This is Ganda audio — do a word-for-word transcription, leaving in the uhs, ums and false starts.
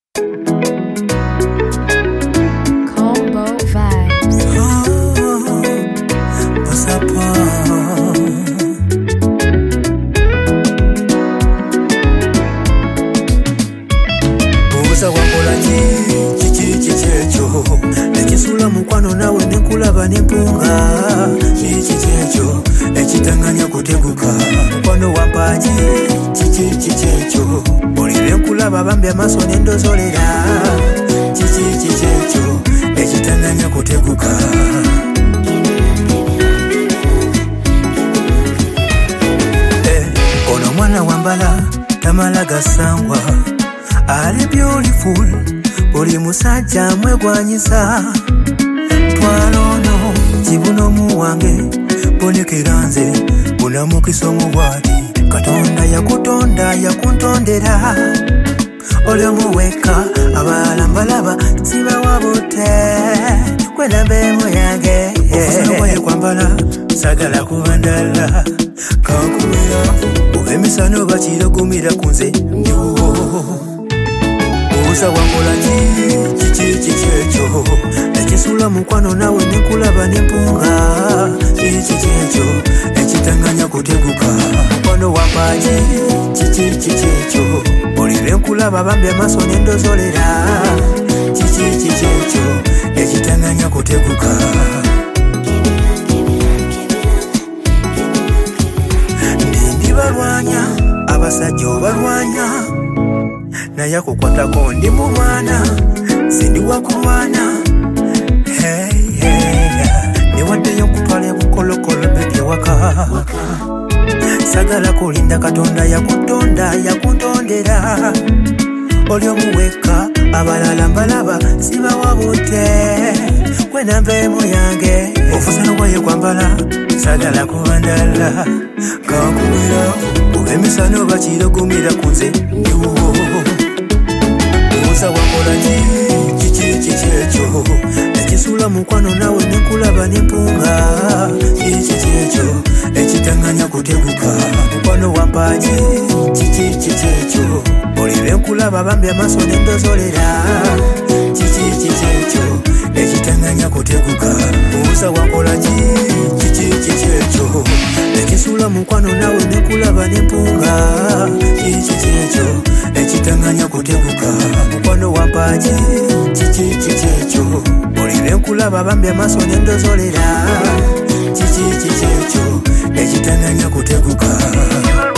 Combo vibes. Oh, what's up? Buuza wakola ki kiki kikyecho ekisula mukwano nawe nekulaba nempunga kiki kyekyo ekitanganya kuteguka mukwano wampaji kiki kikyecho olire nkulaba bambi amaaso nendozolera kiki kikyecho ekitanganya kuteguka eh, ono mwana wambala tamala gasangwa ali beautiful buli musajja mwegwanyisa twalono kibuno muwange bonekera nze bunamukisa omubwati katonda yakutonda yakuntondera olyomuweka abalala mbalaba sibawabute kwenambemu yange okusanwaye kwambala sagala kubandala kankubira oba emisano bakiragumira ku nze ndiwo buuza wakola ki kiki kikyecho ekisula mukwano nawe nekulaba nempunga kiki kyekyo ekitanganya kuteguka mukwano wampaji kiki kikyecho olire nkulaba bambi amaaso nendozolera kiki kikyecho ekitanganya kuteguka ndi balwanya abasajja obalwanya naye akukwatako ndi mulwana sindi wakulwana hey, hey. Newaddeyo nkutwala ebukolokolo bebyewaka sagala kulinda katonda yakutonda yakuntondera olyomuweka abalala mbalaba sibawabute kwenambemu yange ofusana waye kwambala sagala kubandala kankubira oba emisano bakiragumira ku nze ndiwo buuza wakola ki kiki kikyecho ekisula mukwano nawe nekulaba nempunga kiki kyekyo ekitanganya kuteguka mukwano wampaji kiki kikyecho olire nkulaba bambi amaaso nendozolera kiki kikyecho ekitanganya kuteguka buuza wakola ki kiki kikyecho ekisula mukwano nawe nekulaba nempunga kiki kyekyo ekitanganya kuteguka mukwano wampaji kiki kikyecho olire nkulaba bambi amaaso nendozolera kiki kikyecho ekitanganya kuteguka